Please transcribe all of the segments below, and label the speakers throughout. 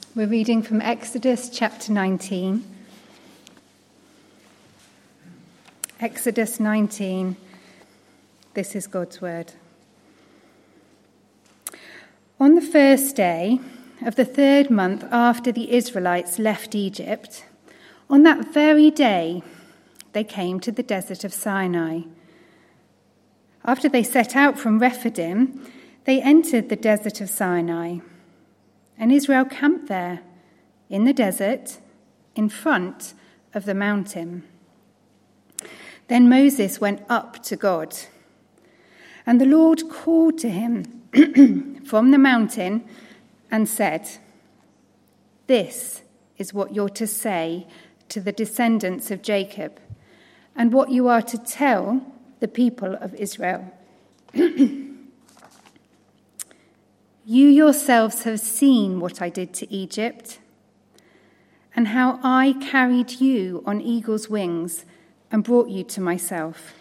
Speaker 1: We're reading from Exodus chapter 19. Exodus 19. This is God's word. On the first day of the 3rd month after the Israelites left Egypt, on that very day they came to the desert of Sinai. After they set out from Rephidim, they entered the desert of Sinai. And Israel camped there, in the desert, in front of the mountain. Then Moses went up to God, and the Lord called to him from the mountain and said, "This is what you're to say to the descendants of Jacob, and what you are to tell the people of Israel. You yourselves have seen what I did to Egypt, and how I carried you on eagle's wings and brought you to myself.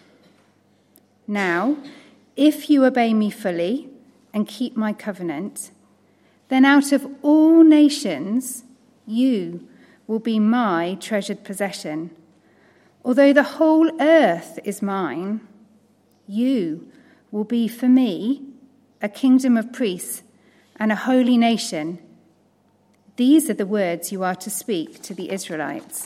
Speaker 1: Now, if you obey me fully and keep my covenant, then out of all nations you will be my treasured possession. Although the whole earth is mine, you will be for me a kingdom of priests and a holy nation. These are the words you are to speak to the Israelites."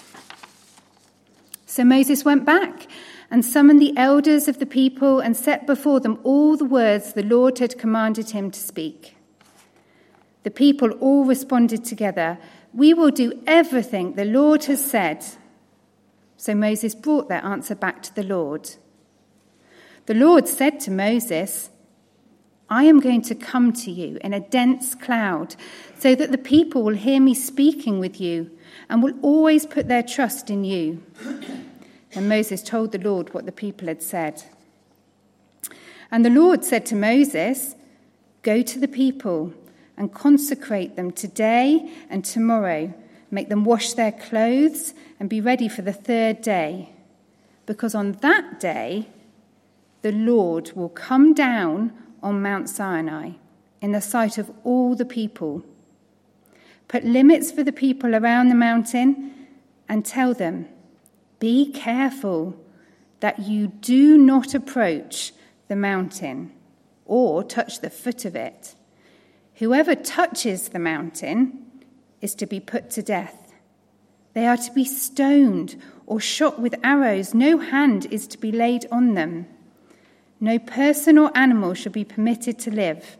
Speaker 1: So Moses went back and summoned the elders of the people and set before them all the words the Lord had commanded him to speak. The people all responded together, "We will do everything the Lord has said." So Moses brought their answer back to the Lord. The Lord said to Moses, "I am going to come to you in a dense cloud so that the people will hear me speaking with you and will always put their trust in you." And Moses told the Lord what the people had said. And the Lord said to Moses, "Go to the people and consecrate them today and tomorrow. Make them wash their clothes and be ready for the 3rd day, because on that day the Lord will come down on Mount Sinai in the sight of all the people. Put limits for the people around the mountain and tell them, 'Be careful that you do not approach the mountain or touch the foot of it. Whoever touches the mountain is to be put to death. They are to be stoned or shot with arrows. No hand is to be laid on them. No person or animal shall be permitted to live.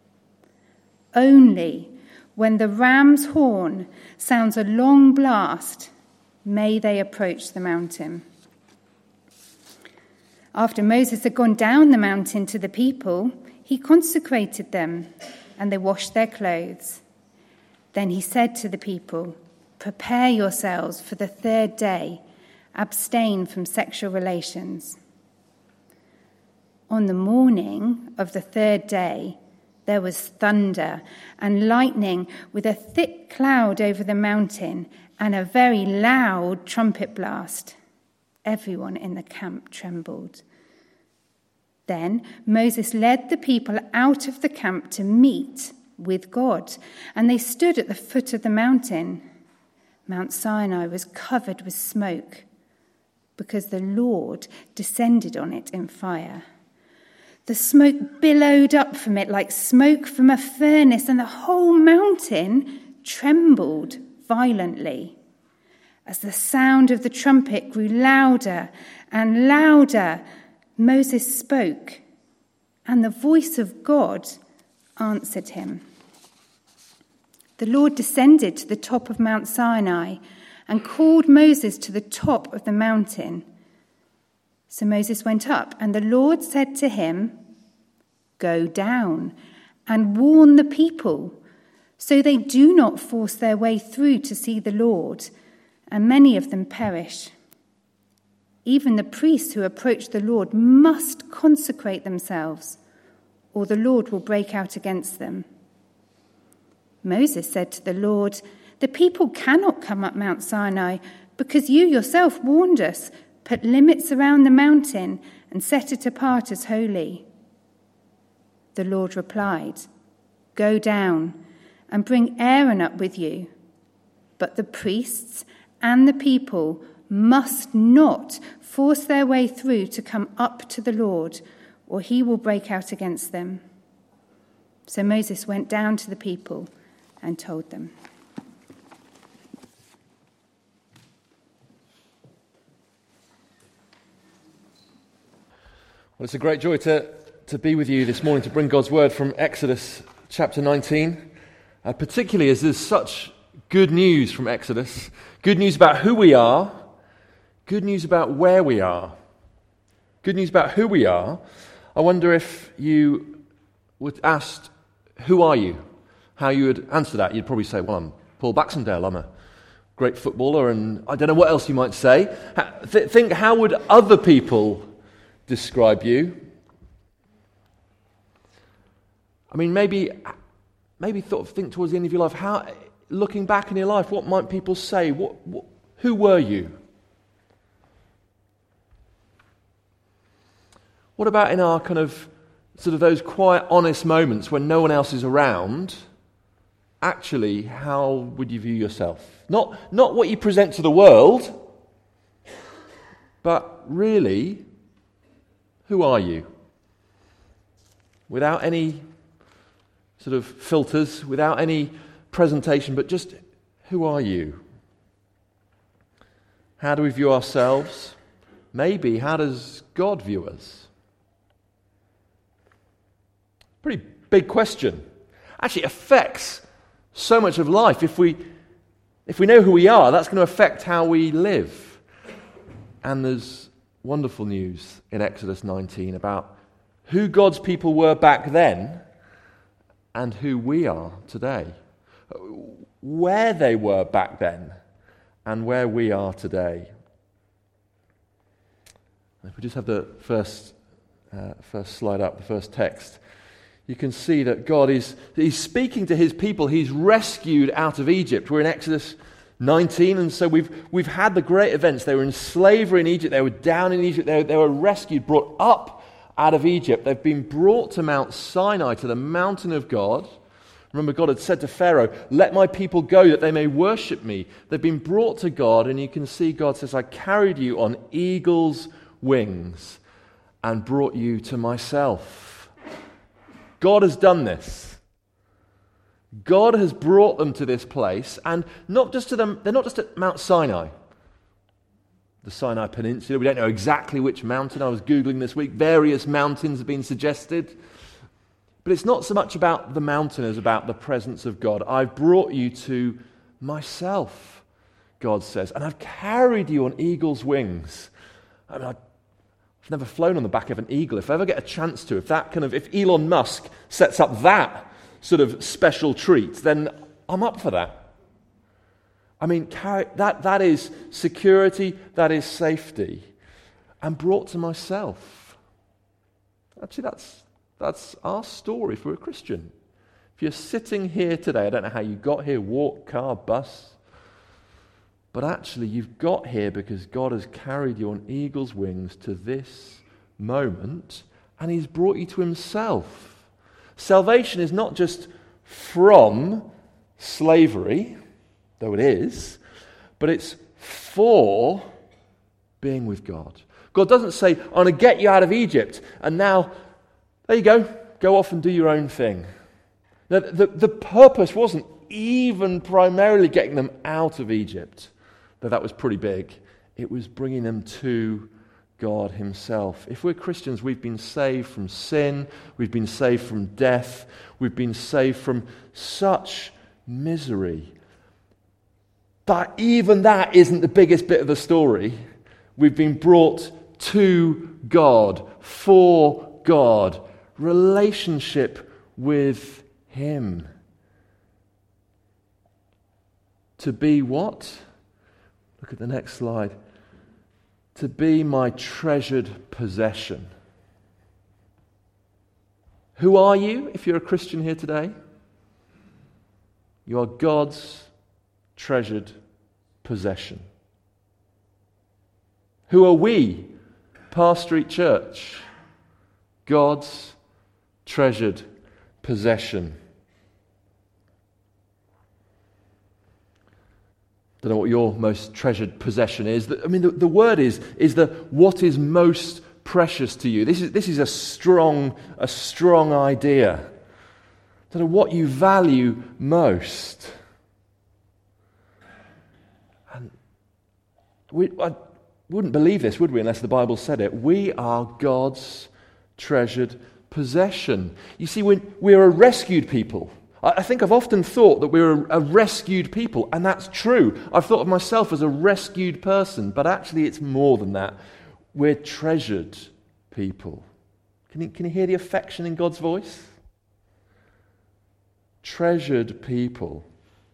Speaker 1: Only when the ram's horn sounds a long blast, may they approach the mountain." After Moses had gone down the mountain to the people, he consecrated them, and they washed their clothes. Then he said to the people, "Prepare yourselves for the 3rd day. Abstain from sexual relations." On the morning of the 3rd day, there was thunder and lightning with a thick cloud over the mountain and a very loud trumpet blast. Everyone in the camp trembled. Then Moses led the people out of the camp to meet with God, and they stood at the foot of the mountain. Mount Sinai was covered with smoke because the Lord descended on it in fire. The smoke billowed up from it like smoke from a furnace, and the whole mountain trembled violently. As the sound of the trumpet grew louder and louder, Moses spoke, and the voice of God answered him. The Lord descended to the top of Mount Sinai and called Moses to the top of the mountain. So Moses went up, and the Lord said to him, "Go down and warn the people, so they do not force their way through to see the Lord, and many of them perish. Even the priests who approach the Lord must consecrate themselves, or the Lord will break out against them." Moses said to the Lord, "The people cannot come up Mount Sinai, because you yourself warned us, 'Put limits around the mountain and set it apart as holy.'" The Lord replied, "Go down and bring Aaron up with you. But the priests and the people must not force their way through to come up to the Lord, or he will break out against them." So Moses went down to the people and told them.
Speaker 2: Well, it's a great joy to be with you this morning to bring God's word from Exodus chapter 19, particularly as there's such good news from Exodus, good news about who we are, good news about where we are, good news about who we are. I wonder if you would ask, who are you? How you would answer that. You'd probably say, well, I'm Paul Baxendale, I'm a great footballer, and I don't know what else you might say. Think, how would other people describe you? I mean, maybe think towards the end of your life, how, looking back in your life, what might people say? Who were you? What about in our kind of sort of those quiet, honest moments when no one else is around? Actually, how would you view yourself? Not what you present to the world, but really, who are you? Without any sort of filters, without any presentation, but just who are you? How do we view ourselves? Maybe, how does God view us? Pretty big question. Actually, it affects so much of life. If we know who we are, that's going to affect how we live. And there's wonderful news in Exodus 19 about who God's people were back then and who we are today. Where they were back then and where we are today. If we just have the first slide up, the first text, you can see that God he's speaking to his people. He's rescued out of Egypt. We're in Exodus 19, and so we've had the great events. They were in slavery in Egypt. They were down in Egypt. They were rescued, brought up out of Egypt. They've been brought to Mount Sinai, to the mountain of God. Remember, God had said to Pharaoh, "Let my people go that they may worship me." They've been brought to God, and you can see God says, "I carried you on eagle's wings and brought you to myself." God has done this. God has brought them to this place, and not just to them. They're not just at Mount Sinai, the Sinai Peninsula. We don't know exactly which mountain. I was Googling this week. Various mountains have been suggested. But it's not so much about the mountain as about the presence of God. I've brought you to myself, God says, and I've carried you on eagle's wings. I mean, I've never flown on the back of an eagle. If I ever get a chance to, if Elon Musk sets up that sort of special treat, then I'm up for that. I mean, that is security, that is safety, and brought to myself. Actually, that's our story for a Christian. If you're sitting here today, I don't know how you got here, walk, car, bus, but actually you've got here because God has carried you on eagle's wings to this moment, and he's brought you to himself. Salvation is not just from slavery, though it is, but it's for being with God. God doesn't say, "I'm going to get you out of Egypt, and now, there you go off and do your own thing." Now, the purpose wasn't even primarily getting them out of Egypt, though that was pretty big. It was bringing them to God himself. If we're Christians, we've been saved from sin, we've been saved from death, we've been saved from such misery. But even that isn't the biggest bit of the story. We've been brought to God, for God, relationship with him. To be what? Look at the next slide. To be my treasured possession. Who are you if you're a Christian here today? You are God's treasured possession. Who are we, Parr Street Church? God's treasured possession. Don't know what your most treasured possession is. The word is the what is most precious to you. This is a strong idea. Don't know what you value most. And I wouldn't believe this, would we, unless the Bible said it. We are God's treasured possession. You see, we're a rescued people. I think I've often thought that we're a rescued people, and that's true. I've thought of myself as a rescued person, but actually it's more than that. We're treasured people. Can you hear the affection in God's voice? Treasured people.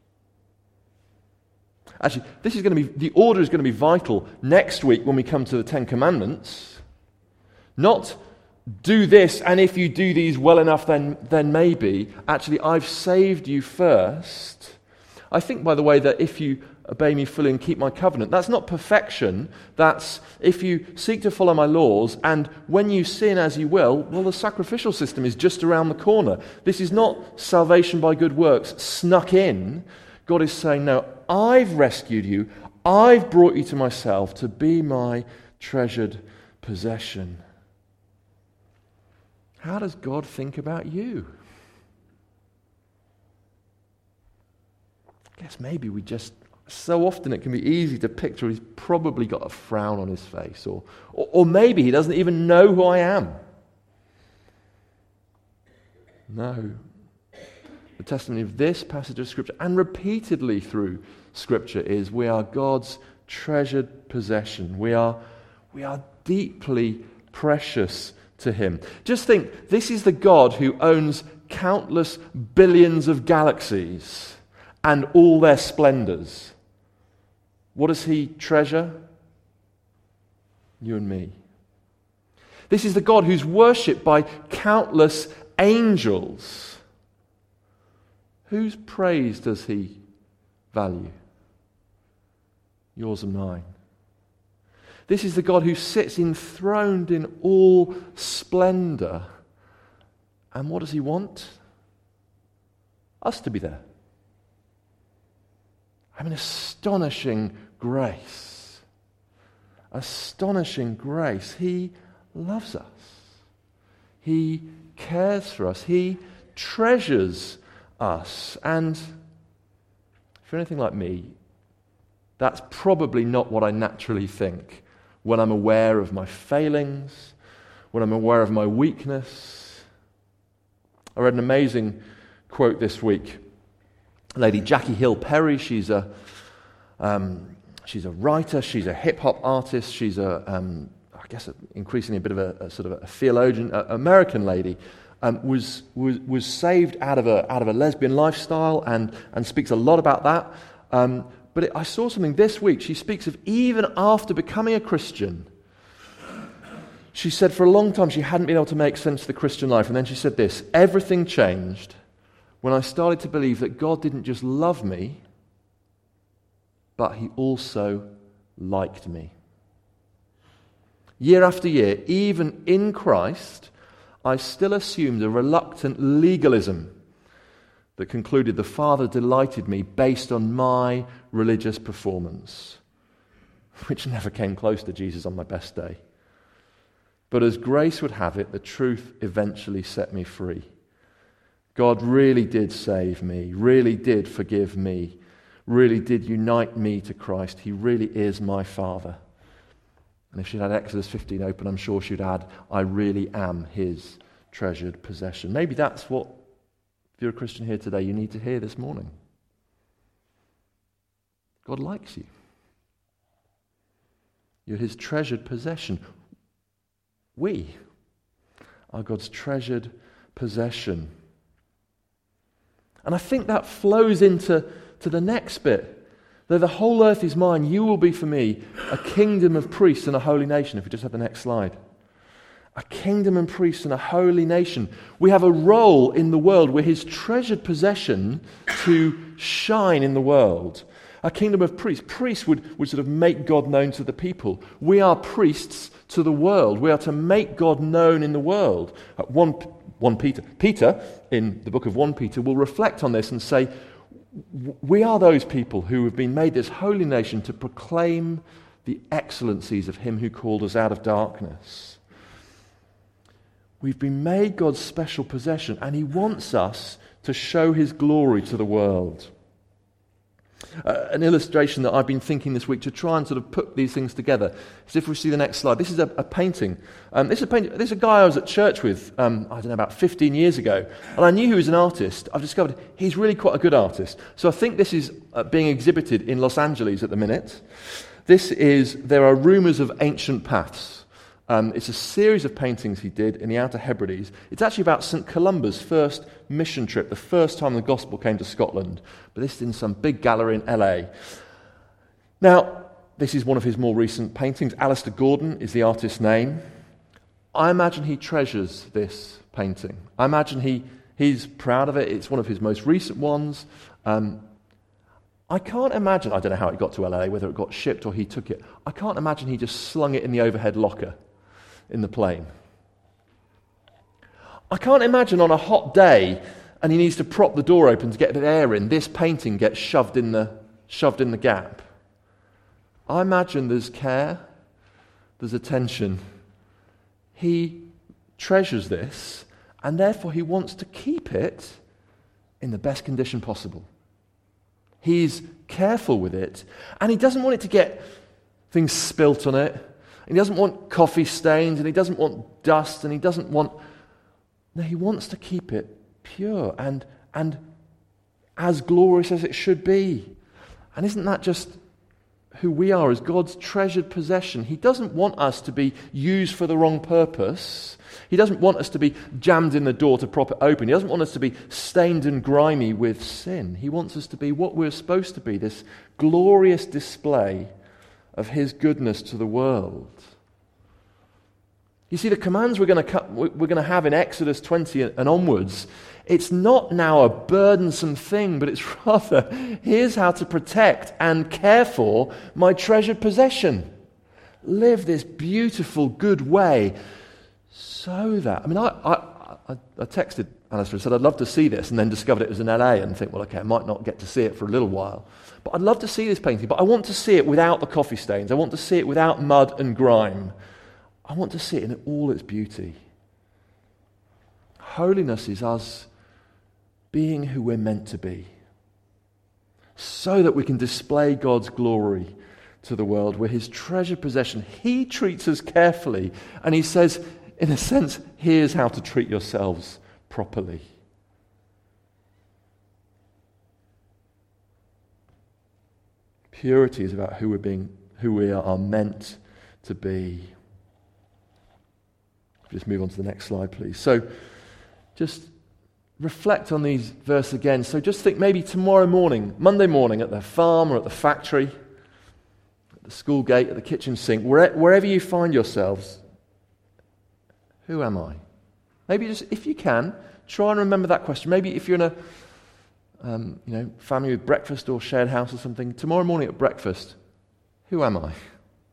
Speaker 2: Actually, the order is going to be vital next week when we come to the Ten Commandments. Not do this, and if you do these well enough, then maybe. Actually, I've saved you first. I think, by the way, that if you obey me fully and keep my covenant, that's not perfection. That's if you seek to follow my laws, and when you sin as you will, well, the sacrificial system is just around the corner. This is not salvation by good works snuck in. God is saying, no, I've rescued you. I've brought you to myself to be my treasured possession. How does God think about you? I guess maybe so often it can be easy to picture he's probably got a frown on his face, or maybe he doesn't even know who I am. No. The testimony of this passage of Scripture, and repeatedly through Scripture, is we are God's treasured possession. We are deeply precious to Him. Just think, this is the God who owns countless billions of galaxies and all their splendors. What does He treasure? You and me. This is the God who's worshipped by countless angels. Whose praise does He value? Yours and mine. This is the God who sits enthroned in all splendor. And what does He want? Us to be there. Astonishing grace. Astonishing grace. He loves us. He cares for us. He treasures us. And if you're anything like me, that's probably not what I naturally think when I'm aware of my failings, when I'm aware of my weakness. I read an amazing quote this week. Lady Jackie Hill Perry, she's a writer, she's a hip-hop artist, she's increasingly a bit of a sort of a theologian, American lady, was saved out of a lesbian lifestyle and speaks a lot about that. But I saw something this week. She speaks of even after becoming a Christian. She said for a long time she hadn't been able to make sense of the Christian life. And then she said this: everything changed when I started to believe that God didn't just love me, but He also liked me. Year after year, even in Christ, I still assumed a reluctant legalism that concluded the Father delighted me based on my religious performance, which never came close to Jesus on my best day. But as grace would have it, the truth eventually set me free. God really did save me, really did forgive me, really did unite me to Christ. He really is my Father. And if she'd had Exodus 15 open, I'm sure she'd add, I really am His treasured possession. Maybe that's what, if you're a Christian here today, you need to hear this morning. God likes you. You're His treasured possession. We are God's treasured possession. And I think that flows into the next bit. Though the whole earth is mine, you will be for me a kingdom of priests and a holy nation. If we just have the next slide. A kingdom and priests and a holy nation. We have a role in the world. We're His treasured possession to shine in the world. A kingdom of priests. Priests would sort of make God known to the people. We are priests to the world. We are to make God known in the world. 1 Peter in the book of 1 Peter will reflect on this and say, We are those people who have been made this holy nation to proclaim the excellencies of him who called us out of darkness. We've been made God's special possession, and he wants us to show his glory to the world. An illustration that I've been thinking this week to try and sort of put these things together is if we see the next slide. This is a painting. This is a guy I was at church with, I don't know, about 15 years ago. And I knew he was an artist. I've discovered he's really quite a good artist. So I think this is being exhibited in Los Angeles at the minute. There are rumours of ancient paths. It's a series of paintings he did in the Outer Hebrides. It's actually about St. Columba's first mission trip, the first time the gospel came to Scotland. But this is in some big gallery in LA. Now, this is one of his more recent paintings. Alistair Gordon is the artist's name. I imagine he treasures this painting. I imagine he's proud of it. It's one of his most recent ones. I can't imagine, I don't know how it got to LA, whether it got shipped or he took it. I can't imagine he just slung it in the overhead locker in the plane. I can't imagine on a hot day and he needs to prop the door open to get the air in, this painting gets shoved in the gap. I imagine there's care, there's attention. He treasures this, and therefore he wants to keep it in the best condition possible. He's careful with it, and he doesn't want it to get things spilt on it. And he doesn't want coffee stains, and he doesn't want dust, and he doesn't want... No, he wants to keep it pure and as glorious as it should be. And isn't that just who we are as God's treasured possession? He doesn't want us to be used for the wrong purpose. He doesn't want us to be jammed in the door to prop it open. He doesn't want us to be stained and grimy with sin. He wants us to be what we're supposed to be, this glorious display of his goodness to the world. You see, the commands we're going to have in Exodus 20 and onwards, it's not now a burdensome thing, but it's rather, here's how to protect and care for my treasured possession. Live this beautiful, good way so that... I mean, I texted Alistair and said I'd love to see this, and then discovered it was in LA and think, well, okay, I might not get to see it for a little while. But I'd love to see this painting, but I want to see it without the coffee stains. I want to see it without mud and grime. I want to see it in all its beauty. Holiness is us being who we're meant to be, so that we can display God's glory to the world. We're his treasured possession. He treats us carefully, and he says, in a sense, here's how to treat yourselves properly. Purity is about who we are meant to be. Just move on to the next slide, please. So, just reflect on these verses again. So just think maybe tomorrow morning, Monday morning, at the farm or at the factory, at the school gate, at the kitchen sink, wherever you find yourselves, who am I? Maybe just, if you can, try and remember that question. Maybe if you're in a family with breakfast or shared house or something, tomorrow morning at breakfast, who am I? I'm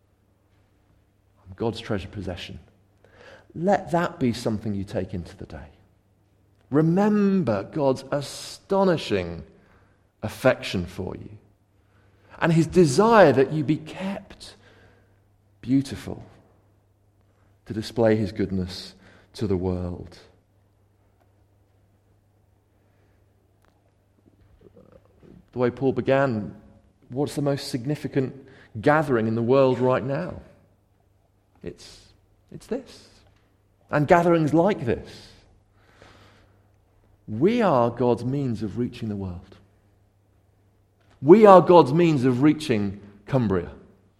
Speaker 2: God's treasured possession. Let that be something you take into the day. Remember God's astonishing affection for you and his desire that you be kept beautiful to display his goodness to the world. The way Paul began, what's the most significant gathering in the world right now? It's this. And gatherings like this. We are God's means of reaching the world. We are God's means of reaching Cumbria.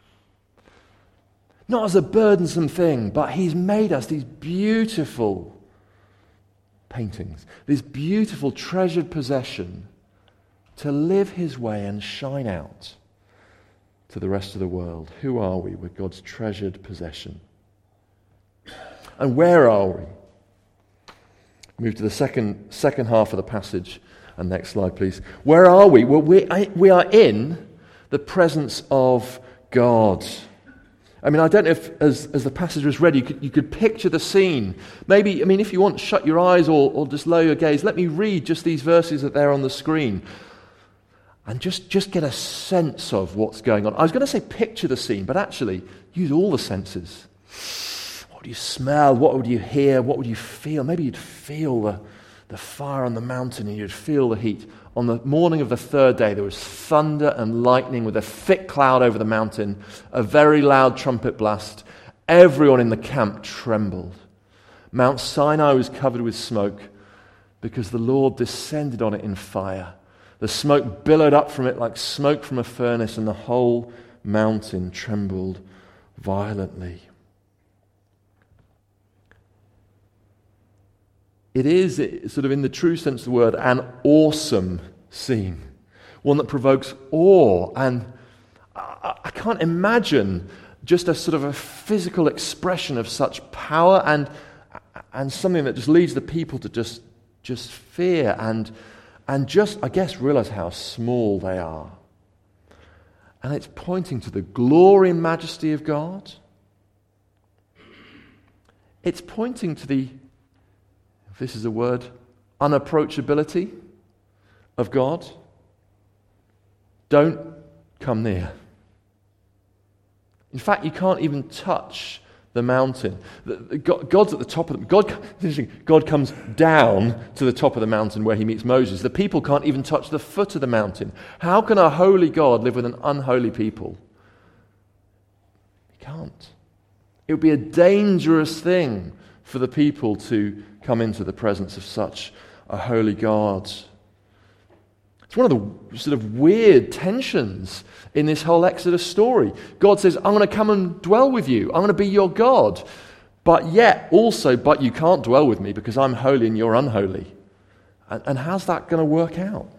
Speaker 2: Not as a burdensome thing, but he's made us these beautiful paintings, this beautiful treasured possession to live his way and shine out to the rest of the world. Who are we? We're God's treasured possession. And where are we? Move to the second half of the passage. And next slide, please. Where are we? Well, we are in the presence of God. I mean, I don't know if, as the passage was read, you could picture the scene. Maybe, I mean, if you want, shut your eyes or just lower your gaze. Let me read just these verses that are there on the screen. and just get a sense of what's going on. I was going to say picture the scene, but actually use all the senses. What would you smell? What would you hear? What would you feel? Maybe you'd feel the fire on the mountain, and you'd feel the heat. On the morning of the third day, there was thunder and lightning with a thick cloud over the mountain, a very loud trumpet blast. Everyone in the camp trembled. Mount Sinai was covered with smoke because the Lord descended on it in fire. The smoke billowed up from it like smoke from a furnace, and the whole mountain trembled violently. It is, sort of in the true sense of the word, an awesome scene. One that provokes awe. And I can't imagine just a sort of a physical expression of such power and something that just leads the people to just fear and just, I guess, realize how small they are. And it's pointing to the glory and majesty of God. It's pointing to the, if this is a word, unapproachability of God. Don't come near. In fact, you can't even touch the mountain. God's at the top of the... God comes down to the top of the mountain where he meets Moses. The people can't even touch the foot of the mountain. How can a holy God live with an unholy people? He can't. It would be a dangerous thing for the people to come into the presence of such a holy God. It's one of the sort of weird tensions in this whole Exodus story. God says, I'm going to come and dwell with you. I'm going to be your God. But yet, also, but you can't dwell with me because I'm holy and you're unholy. And how's that going to work out?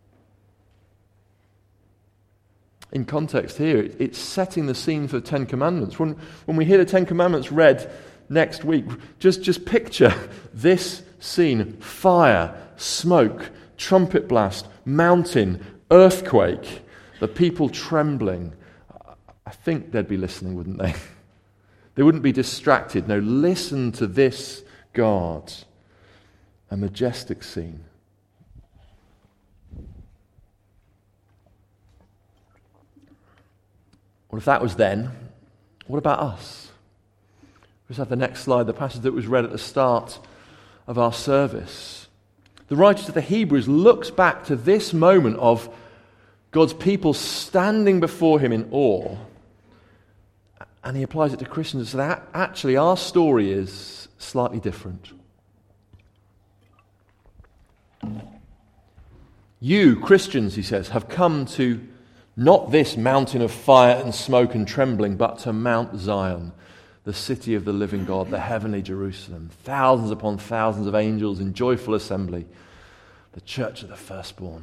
Speaker 2: In context here, it's setting the scene for the Ten Commandments. When we hear the Ten Commandments read next week, just picture this scene. Fire, smoke, trumpet blast, mountain, earthquake, the people trembling. I think they'd be listening, wouldn't they? They wouldn't be distracted. No, listen to this God. A majestic scene. Well, if that was then, what about us? Let's have the next slide, the passage that was read at the start of our service. The writer of the Hebrews looks back to this moment of God's people standing before him in awe, and he applies it to Christians. So that actually our story is slightly different. You, Christians, he says, have come to not this mountain of fire and smoke and trembling, but to Mount Zion, the city of the living God, the heavenly Jerusalem, thousands upon thousands of angels in joyful assembly, the church of the firstborn.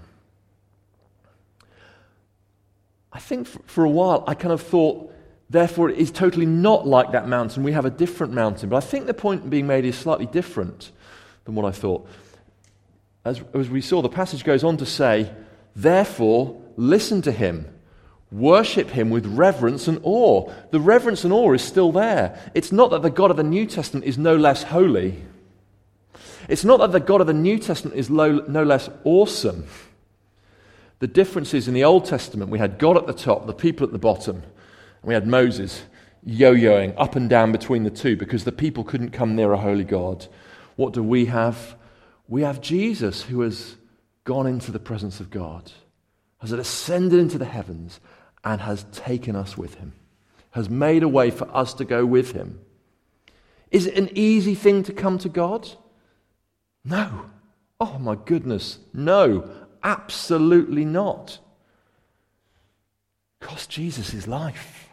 Speaker 2: I think for a while I kind of thought, therefore it is totally not like that mountain. We have a different mountain. But I think the point being made is slightly different than what I thought. As we saw, the passage goes on to say, therefore listen to him. Worship him with reverence and awe. The reverence and awe is still there. It's not that the God of the New Testament is no less holy. It's not that the God of the New Testament is no less awesome. The difference is in the Old Testament, we had God at the top, the people at the bottom, and we had Moses yo-yoing up and down between the two because the people couldn't come near a holy God. What do we have? We have Jesus, who has gone into the presence of God, has ascended into the heavens, and has taken us with him, has made a way for us to go with him. Is it an easy thing to come to God? No. Oh my goodness, no, absolutely not. Cost Jesus his life.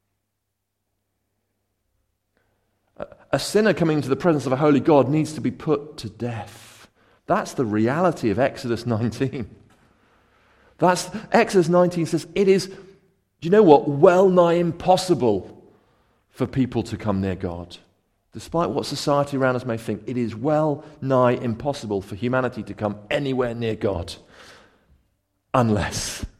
Speaker 2: A sinner coming into the presence of a holy God needs to be put to death. That's the reality of Exodus 19. Exodus 19 says it is, do you know what, well nigh impossible for people to come near God. Despite what society around us may think, it is well nigh impossible for humanity to come anywhere near God. Unless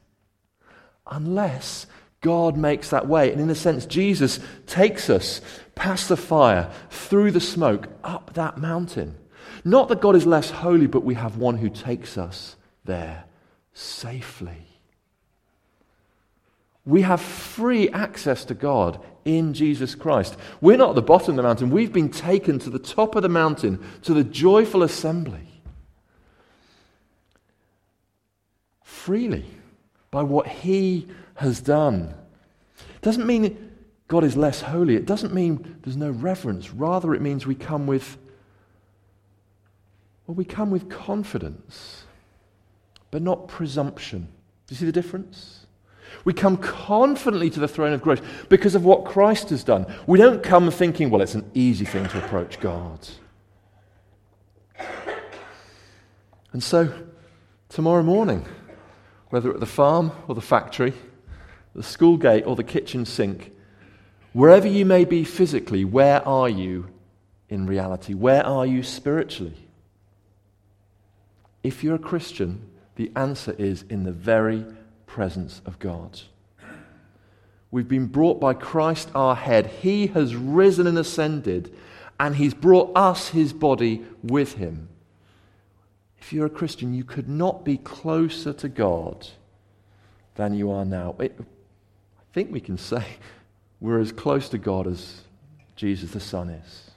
Speaker 2: God makes that way. And in a sense, Jesus takes us past the fire, through the smoke, up that mountain. Not that God is less holy, but we have one who takes us there safely. We have free access to God in Jesus Christ. We're not at the bottom of the mountain. We've been taken to the top of the mountain, to the joyful assembly. Freely, by what he has done. It doesn't mean God is less holy. It doesn't mean there's no reverence. Rather, it means we come with confidence, but not presumption. Do you see the difference? We come confidently to the throne of grace because of what Christ has done. We don't come thinking, well, it's an easy thing to approach God. And so, tomorrow morning, whether at the farm or the factory, the school gate or the kitchen sink, wherever you may be physically, where are you in reality? Where are you spiritually? If you're a Christian, the answer is in the very presence of God. We've been brought by Christ our head. He has risen and ascended, and he's brought us, his body, with him. If you're a Christian, you could not be closer to God than you are now. I think we can say we're as close to God as Jesus the Son is.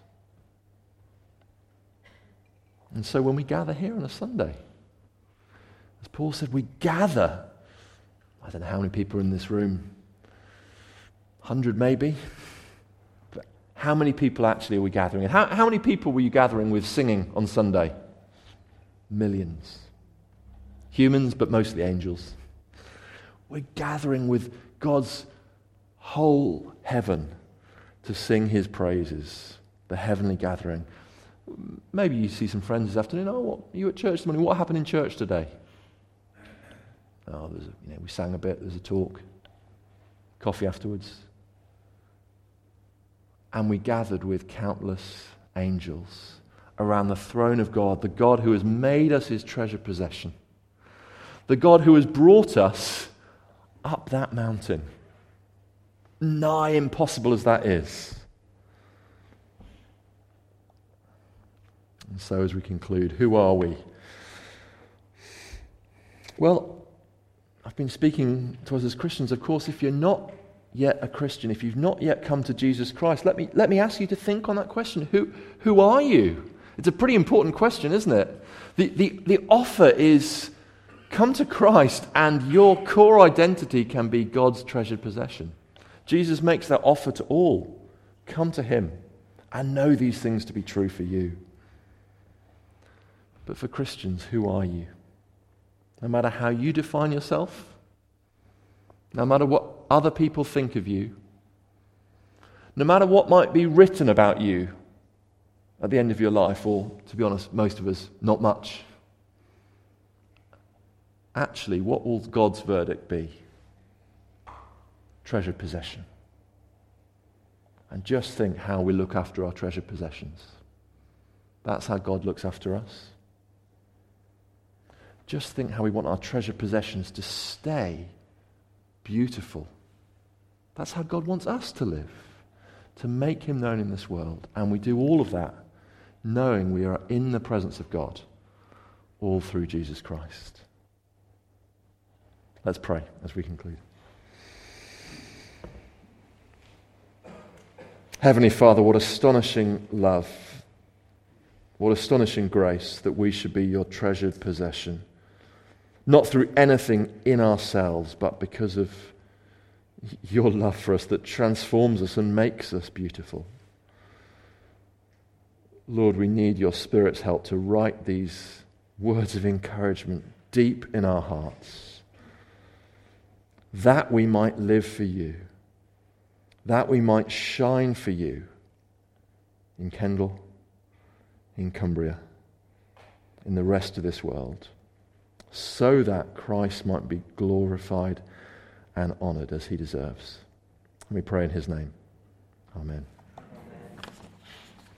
Speaker 2: And so when we gather here on a Sunday, as Paul said, we gather. I don't know how many people are in this room. 100 maybe. But how many people actually are we gathering? And how many people were you gathering with singing on Sunday? Millions. Humans, but mostly angels. We're gathering with God's whole heaven to sing his praises. The heavenly gathering. Maybe you see some friends this afternoon. Oh, what, are you at church this morning? What happened in church today? Oh, we sang a bit, there's a talk, coffee afterwards. And we gathered with countless angels around the throne of God, the God who has made us his treasured possession, the God who has brought us up that mountain, nigh impossible as that is. And so as we conclude, who are we? Well, I've been speaking to us as Christians. Of course, if you're not yet a Christian, if you've not yet come to Jesus Christ, let me ask you to think on that question. Who are you? It's a pretty important question, isn't it? The offer is come to Christ and your core identity can be God's treasured possession. Jesus makes that offer to all. Come to him and know these things to be true for you. But for Christians, who are you? No matter how you define yourself, no matter what other people think of you, no matter what might be written about you at the end of your life, or, to be honest, most of us, not much. Actually, what will God's verdict be? Treasured possession. And just think how we look after our treasured possessions. That's how God looks after us. Just think how we want our treasured possessions to stay beautiful. That's how God wants us to live, to make him known in this world. And we do all of that knowing we are in the presence of God, all through Jesus Christ. Let's pray as we conclude. Heavenly Father, what astonishing love, what astonishing grace that we should be your treasured possession. Not through anything in ourselves, but because of your love for us that transforms us and makes us beautiful. Lord, we need your Spirit's help to write these words of encouragement deep in our hearts, that we might live for you, that we might shine for you in Kendal, in Cumbria, in the rest of this world, so that Christ might be glorified and honoured as he deserves. And we pray in his name. Amen.